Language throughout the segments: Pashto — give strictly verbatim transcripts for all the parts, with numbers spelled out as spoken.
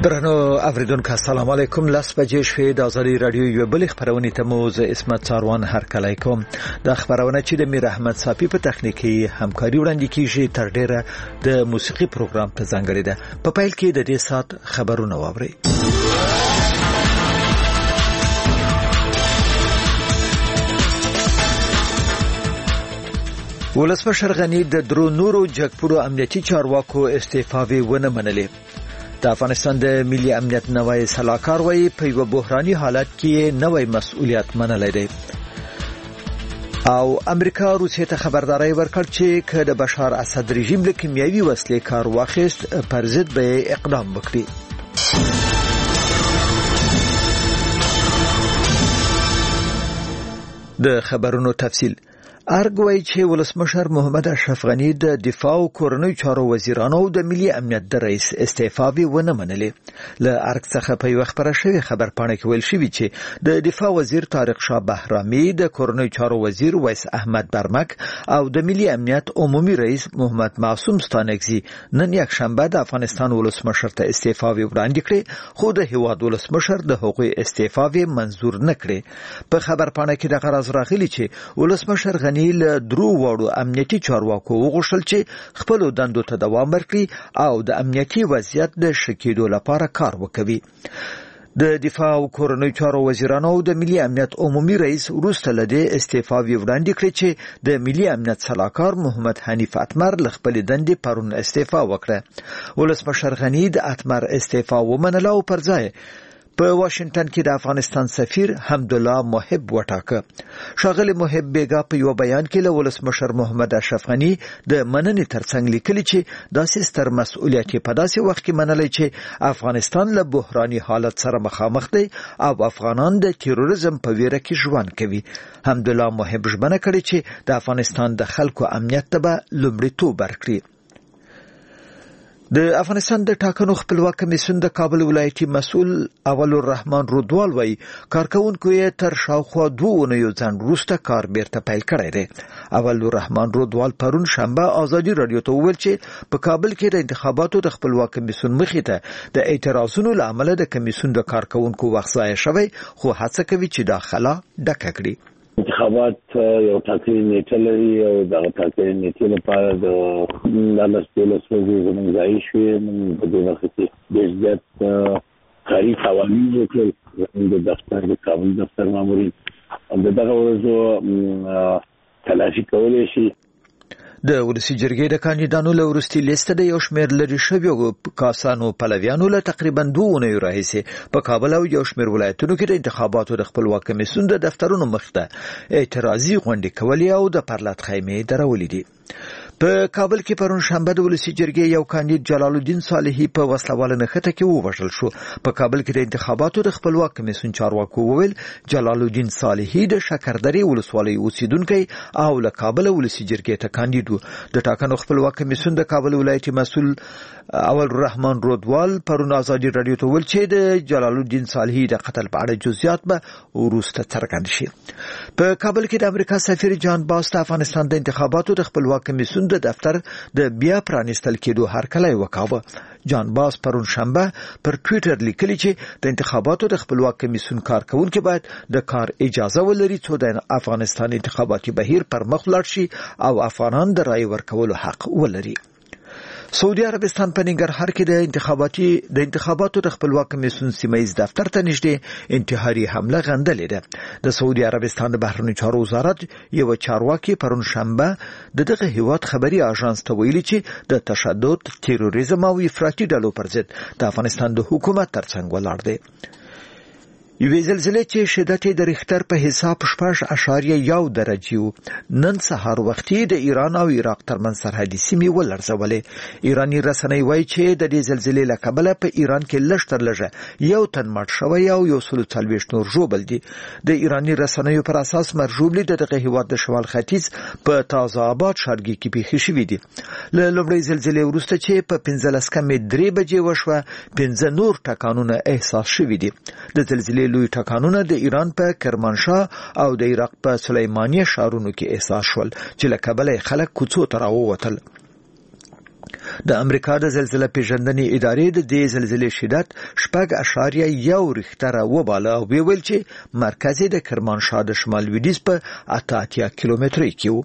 درنو اوریدونکو السلام علیکم. لاس بجې شوې د ازادي رادیو یو بل خبرونه ته مو ز اسمت څاروان هر کله کوم. د خبرونه چې د میر احمد صافي په تخنیکی همکاري وړاندې کیږي تر ډیره د موسیقي پروګرام ته ځانګړی ده. په پیل کې د دې سات خبرونه واورئ. ولسمشر غنی د درو نورو جګپورو امنیتي چارواکو استعفاوي ونه منلې. د افغانستان د ملي امنیت نوای سلاکار وایي په یو بحراني حالت کې نوای مسؤلیت منلای دی. او امریکا روسیې ته خبرداري ورکړ چې که د بشار اسد رژیم له کیمیاوي وسلې کار واخیست پر ضد به اقدام وکړي. د خبرونو تفصیل ارګوي چې ولسمشر محمد اشرف غنی د دفاع او کورنۍ چارو وزیرانو د ملي امنیت د رئیس استعفاوي ونه منلې. له ارګ څخه په یو خبره شوی خبر پاڼه کې ویل شوی چې د دفاع وزیر طارق شاه بهرامي، د کورنۍ چارو وزیر ویس احمد برمک او د ملي امنیت عمومي رئیس محمد معصوم ستانکزي نن یک شنبه د افغانستان ولسمشر ته استعفاوي وړاندې کړې، خو د هیواد ولسمشر د هغوی استعفاوي منزور نه کړې. په خبر پاڼه کې د غرض راغلی چې ولسمشر نیل درو وړو امنیتي چارواکو وغوښتل چې خپل دندو ته دوام ورکړي او د امنیتي وضعیت د شکیدو لپاره کار وکړي. د دفاع او کورنۍ چارو وزیرانو د ملي امنیت عمومي رئیس وروسته له دې استعفاوي وړاندې کړې چې د ملي امنیت سلاکار محمد حنیف اتمر له خپل دندې پرون استعفا وکړه. ولسمشر غنی د اتمر استعفا ومنله او پر ځای په واشنگټن کې د افغانستان سفیر حمدالله محب وټاکه. شاغلی محب بیگا په یو بیان کې له ولسمشر محمد اشرف غنی د مننې ترڅنګ لیکلي چې داسې ستر مسؤلیت په داسې وخت کې منلای چې افغانستان له بحراني حالت سره مخامخ دی او افغانان د تیروریزم په ویره کې ژوند کوي. حمدالله محب ژمنه کړې چې د افغانستان د خلکو امنیت ته به لومړیتوب ورکړي. د افغانستان د ټاکنو خپلواک کمیسیون د کابل ولایتي مسؤل اول الرحمن رودوال وایي کارکونکو یې تر شاوخوا دوه اونیو ځنډ وروسته کار بیرته پیل کړی دی. اول الرحمن رودوال پرون شنبه ازادي رادیو ته وویل چې په کابل کې د انتخاباتو د خپلواک کمیسیون مخې ته د اعتراضونو له امله د کمیسیون د کارکونکو وخت ضایع شوی، خو هڅه کوي چې دا خلا ډکه کړي. انتخابات یو ټاکلې نیټه لري او دغه ټاکلې نیټې لپاره د دولس دولس ورځې زموږ ځای شوې. موږ په دې وخت کې ډېر زیات کاري قوانین وکړل. د دفتر د کابل دفتر مامورین دغه ورځو تلاشي کولی شي. د ولسی جرګې د کاندیدانو له وروستي لیست د یو شمېر لري شویو کاسانو پلویانو له تقریبا دوه اونیو راهیسې په کابل او یو شمېر ولایتونو کې د انتخاباتو د خپلواک کمیسیون د دفترونو مخ ته اعتراضي غونډې کولې او د پرلط خیمې درولې دي. په کابل کې پرون شنبه د ولسی جرګې یو کاندید جلال الدین صالحي په وسلواله نښته کې ووژل شو. په کابل کې د انتخاباتو د خپلواک کمیسیون چارواکو وویل جلال الدین صالحي د شکردرې ولسوالۍ اوسیدونکی او له کابل ولسی جرګې ته کاندید و. د ټاکنو خپلواک کمیسیون د کابل ولایتي مسؤل اول الرحمن رودوال پرون ازادي رادیو ته ویل چې د جلال الدین صالحي د قتل په اړه جزئیات به وروسته څرګند شي. په کابل کې د امریکا سفیر جان باس د افغانستان د انتخاباتو د خپلواک کمیسیون د دفتر د بیا پرانیستل کېدو هرکلی وکاوه. جان باس پرون شنبه پر ټویټر لیکلی چې د انتخاباتو د خپلواک کمیسیون کارکونکي باید د کار اجازه ولري څو د افغانستان انتخاباتي بهیر پر مخ لاړ شي او افغانان د رای ورکولو حق ولري. سعودي عربستان په ننګرهار کې د انتخاباتي د انتخاباتو د خپلواک کمیسیون سیمایي دفتر ته نږدې انتحاري حمله غندلې ده. د سعودي عربستان د بهرنیو چارو وزارت یو چارواکي پرون شنبه د دغه هیواد خبري اژانس ته ویلي چې د تشدد، تیروریزم او افراطي ډلو پر ضد د افغانستان د حکومت ترڅنګ ولاړ دی. یوې زلزلې چې شدت یې د ریختر په حساب شپږ اعشاریه یو درجه و نن سهار وختي د ایران او عراق ترمنځ سرحدي سیمې ولړزولې. ایراني رسنۍ وایي چې د دې زلزلې له کبله په ایران کې لږ تر لږه یو تن مړ شوی او یو سل څلوېښت نور ژوبل دي. د ایراني رسنیو پر اساس مرژوبلې د دغه هیواد د شمال ختیځ په تازه آباد ښارګي کې پیښې شوې دي. له لومړۍ زلزلې وروسته چې په پنځلس کمې درې بجې وشوه پنځه نور ټکانونه احساس شوي دي. د زلزلې لوی ټکانونه د ایران په کرمانشاه او د عراق په سلیمانیه ښارونو کې احساس شول چې له کبله خلک کوڅو ته راووتل. د امریکا د زلزلې پیژندنې ادارې د دې زلزلې شدت شپږ اشاریه یو ریختر وباله او ویل چې مرکز یې د کرمانشاه د شمال لویدیځ په اته اتیا کیلومتري کې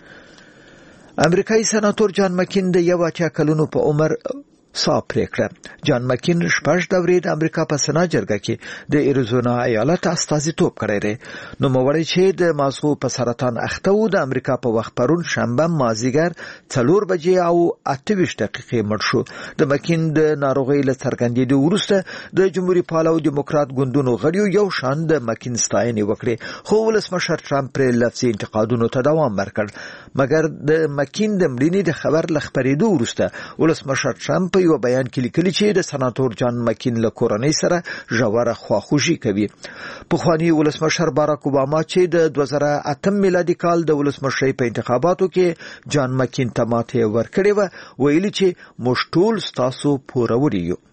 و. امریکایي سناتور جان مکین د یو اتیا کلونو په عمر صاحب پریکړه. جان مکین شپږ دورې د امریکا په سنا جرګه کې د ایریزونا ایالت استازیتوب کړی دی. نو موړی چې د مازغو په سرطان اخته و د امریکا په وخت پرون شنبه مازیګر څلور بجې او اته ویشت دقیقې مړ شو. د مکین د ناروغۍ له څرګندېدو وروسته د جمهوریت پالو دیموکرات ګوندونو غړیو یو شان د مکین ستاینې وکړې، خو ولسمشر ټرمپ پر لفظي انتقادونو ته دوام ورکړ. مګر د مکین د مړینې د خبر ل خبرېدو وروسته ولسمشر ټرمپ یو بیان کې لیکلي چې د سناتور جان مکین له کورنۍ سره ژوره خواخوږي کوي. پخوانی ولسمشر باراک اوباما چې د دوه زره اته میلادي کال د ولسمشرۍ په انتخاباتو کې جان مکین ته ماتې ورکړې و، ویلي چې موږ ټول ستاسو پوروړي یو.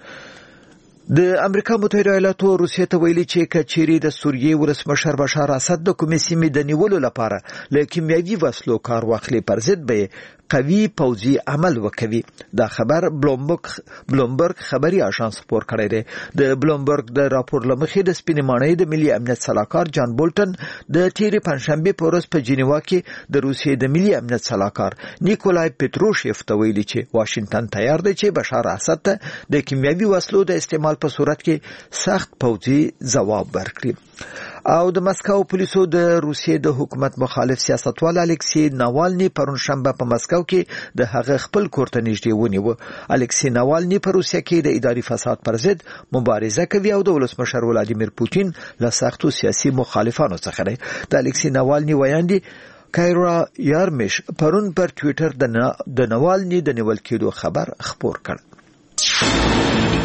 د امریکا متحده ایالاتو روسیې ته ویلي چې کچيري د سوریې ولسمشر بشار اسد د کومې سیمې د نیولو لپاره له کیمیاوي وسلو کار واخلي پر ضد به قوي پوځي عمل وکوي. دا خبر بلومبرګ بلومبرګ خبري اژانس خبر کړی دی. د بلومبرګ د راپور لمخې د سپینمانۍ د ملي امنیت صلاحکار جان بولټن د تیری پنځشنبه په ورځ په جنیوا کې د روسیې د ملي امنیت صلاحکار نیکولای پټروشیف ته ویلي چې واشنگټن تیار دی چې بشار اسد ته د کیمیاوي وسلو د استعمال په صورت کې سخت پوځي ځواب ورکړي. او د مسکو پولیسو د روسیې د حکومت مخالف سیاستوال الکسی ناوالني پرون شنبه په مسکو کې د هغه خپل کور ته نږدې ونیو. الکسی ناوالني په روسیه کې د اداري فساد پر ضد مبارزه کوي او د ولسمشر ولادیمیر پوتین له سختو سیاسي مخالفانو څخه دی. د الکسی ناوالني ویاندې کایرا یارمش پرون پر ټوئیټر د ناوالني د نیول کېدو خبر خبر کړ.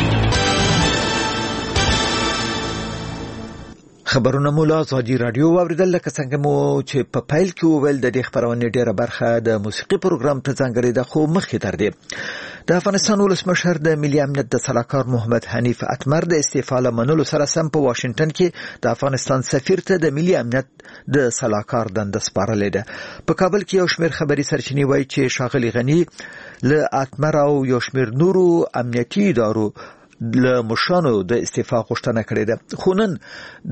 خبرونه مولا ازادي رادیو واوریدل. لکه څنګه مو چې په پایل کې وویل د دې خبرونه ډیره برخه د موسیقي پروګرام ته ځانګړې ده، خو مخکې تر دې د افغانستان ولسمشر د ملي امنیت د صلاحکار محمد حنیف اتمر د استعفا لمنلو سره سم په واشنگټن کې د افغانستان سفیر ته د ملي امنیت د صلاحکار دنده سپارلې ده. په کابل کې یو شمېر خبري سرچینې وایي چې شاغلي غنی له اتمر او یو شمېر نورو امنیتي ادارو له مشانو د استعفا غوښتنه کړې ده. خو نن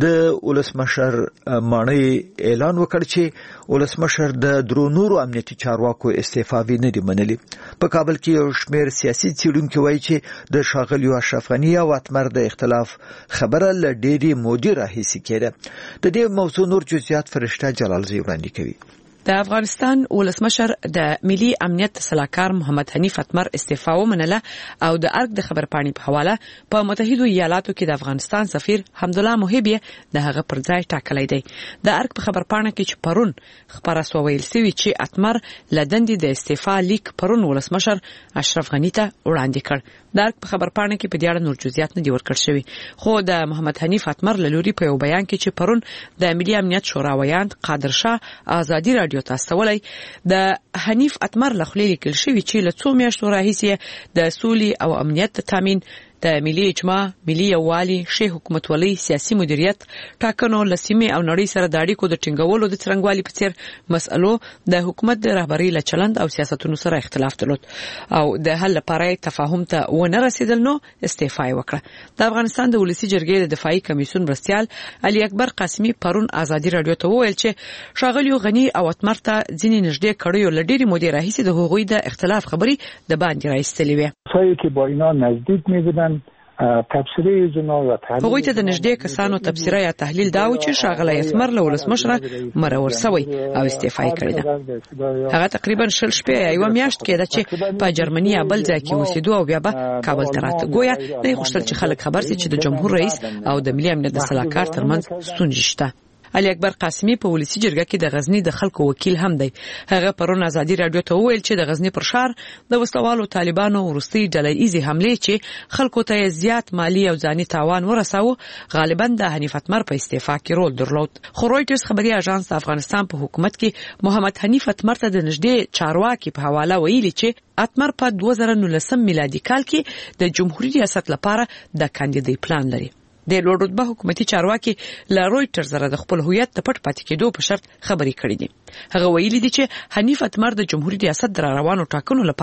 د ولسمشر مانی اعلان وکړ چې ولسمشر د درو نورو امنیتي چارواکو استعفا نه دی منلي. په کابل کې یو شمېر سیاسي څېړونکي وایي چې د شاغلي اشرف غنی او اتمر د اختلاف خبره ل ډېری مودي راهیسي کېده. د دې موضوع نور جزئیات فرشته جلالزی وړاندې کوي. د افغانستان ولسمشر د ملي امنیت صلاحکار محمد حنیف اتمر استعفا ومنله او د ارګ د خبرپاڼې په حواله په متحده ایالاتو کې د افغانستان سفیر حمدالله محبی د هغه پر ځای ټاکلی دی. د ارګ په خبرپاڼه کې چې پرون خبره سو ویل سوي چې اتمر لدندې د استعفا لیک پرون ولسمشر اشرف غنی ته وړاندې کړ. د ارګ په خبرپاڼه کې په دې اړه نور جزئیات نه دي ورکړل شوي، خو د محمد حنیف اتمر له لوري په یو بیان کې چې پرون د ملي امنیت شورا ویاند قادر شاه ازادي رادیو تاسولای د حنیف اتمر لخوا لیکل شوی چې له څو میاشتو راهیسې د سولې او امنیت تامین د ملي اجماع، ملي یووالي، شی حکومتولۍ، سیاسي مدیریت، ټاکنو، لسیمې او نړۍ سره د اړیکو د ټینګولو د څرنګوالي په څیر مسألو د حکومت د رهبرۍ له چلند او سیاستونو سره اختلاف درلود او د حل لپاره تفاهم ته ونه رسیدل، نو استعفا وکړه. د افغانستان د ولسی جرګې د دفاعي کمیسیون مرستیال علي اکبر قاسمي پرون ازادي رادیو ته وویل چې شاغلي غنی او اتمر ته ځینې نږدې کړیو لډيري مودې راهیسې د هغوی د اختلاف خبري د باندې راایستلې وي. کسایی که با اینا نزدیک می بودن تبصره جنا و تحلیل هغوی ته د نږدې کسانو تبصره یا تحلیل دا و چې شاغلی اتمر له ولسمشره مرور سوی او استعفا یې کړې ده. هغه تقریبا شل شپې یا یوه میاشت کېده چې په جرمني یا بل ځای کې اوسېدو او بیا به کابل ته راته. گویا نه یې غوښتل چې خلک خبر سي چې د جمهور رئیس او د ملي امنیت د صلاحکار ترمنځ ستونزې شته. علي اکبر قاسمي په ولسی جرګه کې د غزنی د خلکو وکیل هم دی. هغه پرون ازادي رادیو ته وویل چې د غزنی پر شهر د وسلوالو طالبانو ورستي ډله‌ایزي حمله چې خلکو ته زیات مالی او ځاني تاوان ورساو غالبا د حنیف اتمر په استعفا کې رول درلود. خو رويټرز خبري اژانس د افغانستان په حکومت کې محمد حنیف اتمر ته د نږدې چارواکي په حواله ویلي چې اتمر په دوه زره نولسم میلادي کال کې د جمهوریت ریاست لپاره د کاندیدۍ پلان لري. د لوړ رتبه حکومتي چارواکي له رويټرز سره د خپل هویت د پټ پاتې کېدو په شرط خبرې کړې دي. هغه ویلي دي چې حنیف اتمر د جمهوریت ریاست د روانو ټاکنو لپاره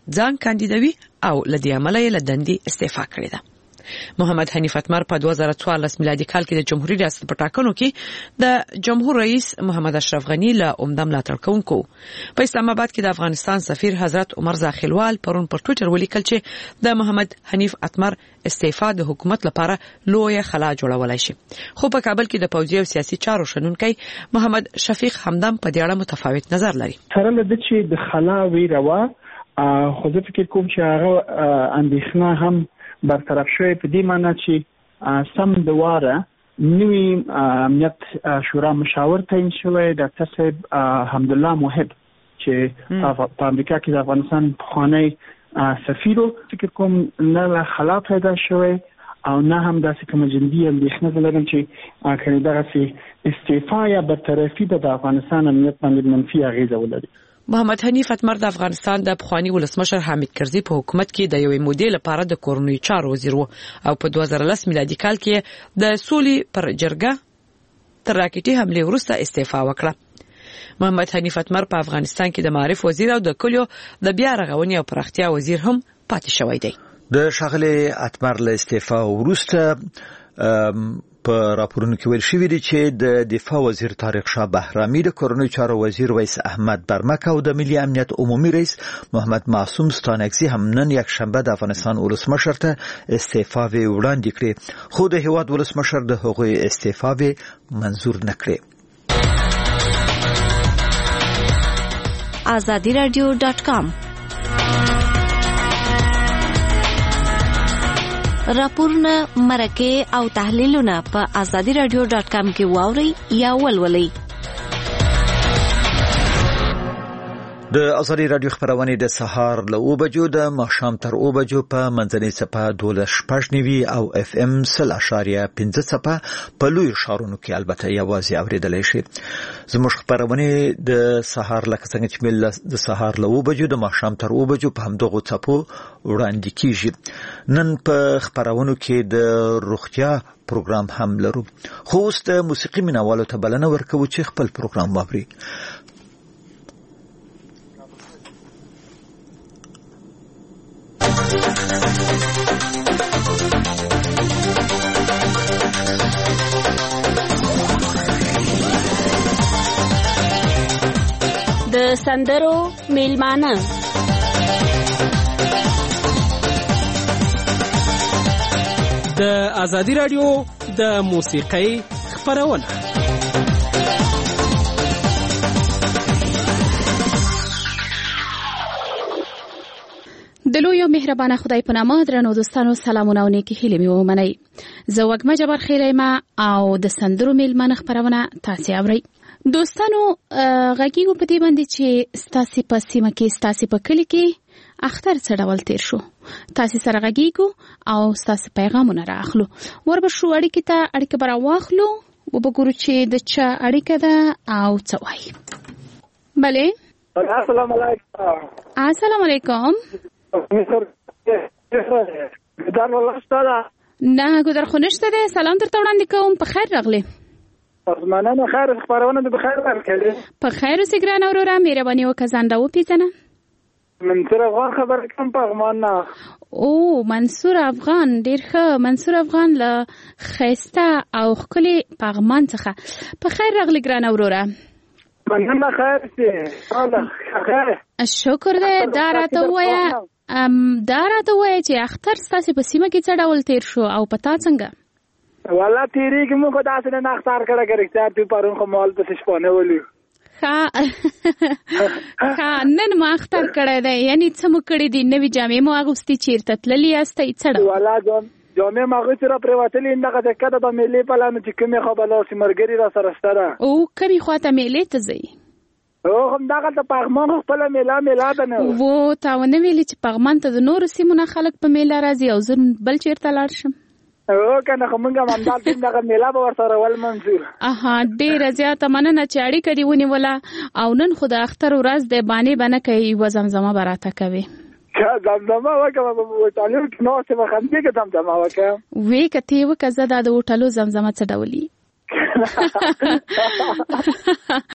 ځان کاندیدوي او لدی عمله یې لدندې استعفا کړې ده. محمد حنیف اتمر په دوه زره څوارلس میلادي کال کې د جمهوریت ریاست په ټاکنو کې د جمهور رئیس محمد اشرف غنی له عمده ملاتړ کوونکو. په اسلام آباد کې د افغانستان سفیر حضرت عمر زاخیلوال پرون پر ټوئیټر ولیکل چې د محمد حنیف اتمر استعفا د حکومت لپاره لویه خلا جوړولای شي. خو په کابل کې د پوځي او سیاسي چارو شنونکي محمد شفیق حمدان په دې اړه متفاوت نظر لري. سره د چې د خلا ویروا خو زه فکر کوم چې هغه اندېښنه هم برطرف شوی په دې معنی چې سم د واره نوی امنیت شورا مشاور تعیین شوی ډاکټر صاحب حمدالله موحد چې په امریکا کې د افغانستان پخوانی سفیر فکر کوم نه خلا پیدا شوی او نه هم داسې کوم جندي اندېښنه لرم چې کله دغه استعفا یا برطرفي د افغانستان امنیت باندې منفي اغیزه ولري. محمد حنیف اتمر د افغانستان د پخوانی ولسمشر حامد کرزي په حکومت کې د یوې مودې لپاره د کورنۍ چارو وزیر و او په دوه زره لس میلادي کال کې د سولې پر جرګه تر راکټي حمله وروسته استعفا وکړه. محمد حنیف اتمر په افغانستان کې د معارف وزیر او د کلیو د بیا رغونې او پراختیا وزیر هم پاتې شوی دی. د شاغلي اتمر له استعفا وروسته په راپورونو کې ویل شوی دی چې د دفاع وزیر طارق شاه بهرامي د کورنۍ چارو وزیر ویس احمد برمک او د ملي امنیت عمومي رئیس محمد معصوم ستانکزي هم نن یک شنبه د افغانستان ولسمشر ته استعفا وړاندې کړې خو د هیواد ولسمشر د هغوی استعفا منظور نکړي. azadi radio dot com راپورونه مرکه او تحلیلونه په azadi radio dot com کې واوري یا ولولئ. د ازادي رادیو خبرونه د سهار له او بجو د ماښام تر او بجو په منځنۍ صفه دولس شپږ نیوي او اف ام سل اشاریه پنځه صفه په لوی شارونو کې البته یوازې اوریدلای شي. زموږ خبرونه د سهار لکه څنګه چې مل د سهار له او بجو د ماښام تر او بجو په همدغه صفو وړاندې کیږي. نن په خبرونو کې د روغتیا پروګرام هم لرو خو اوس د موسیقي مینوالو ته بلنه ورکوو چې خپل پروګرام واوري. د سندرو میلمانه د ازادي رادیو د موسیقۍ خبرونه د لوی او مهربانه خدای په نامه درنو دوستانو سلامونه او نیکی هیلې مې ومنئ. زه وګمه جبر خیرېما او د سندرو میلمانه خبرونه تاسو اورئ. دوستانو غږیږو په دې باندې چې ستاسو په سیمه کې ستاسو په کلی کې اختر څه ډول تیر شو. تاسو سره غږیږو او ستاسو پیغامونه راخلو. وربه شو اړیکې ته اړیکه برا واخلو او وګورو چې د چا اړیکه ده او څه وایي. بله السلام علیکم. السلام علیکم. ګدان والله ستاره نه ګدر خو نشته ده. سلام درته وړاندې کوم. په خیر راغلی. مننه. خیر خبرونه به خیر ورکړي. په خیر اوسې ګران اورورا مهرباني وکړه ځان را وپیژنه. منصور افغان خبر کوم پغمان نه. او منصور افغان ډیر ښه. منصور افغان له خسته او خولي پغمان څخه په خیر راغلی ګران اورورا. مننه. خیر سي الله خیر. شکر دې دا راته وایا. ام دا راته وایا چې اختر ستاسو په سیمه کې څه ډول تیر شو او پتا څنګه؟ والله تیری کې موږ داسې نه اختر کړه کړه چې پرون خو مال په شپونه ولي. ها ها نن ما اختر کړه دی. یعنی څه مو کړی دی؟ نوې جامې مو اغوستې چیرته تللی یاستئ څه ډول؟ والله جام جامې ما غوښتل را پریواتلې اندغه د کده په ملي په لانه چې کومه خبره سیمرګری را سره ستاره. او کومي خواته ملي ته ځي؟ او هم دغه ته پغمان خپل میلا میلا ده. وو تاونه ویلي چې پغمان ته د نور سیمونه خلک په میلا راځي او زه بل چیرته لاړ شم. او کنه کومه مندال دې دغه میلا به ورسره ول منظور. اها ډیر زیاته مننه چې اړیکه دی ونی ولا او نن خو د اختر ورځ د باندې باندې کوي و زمزمه براته کوي. زمزمه وکړه په وټالو کې نو څه وخت کې زمزمه وکړه. وی کته وکړه زدا د وټالو زمزمه څه ډولي.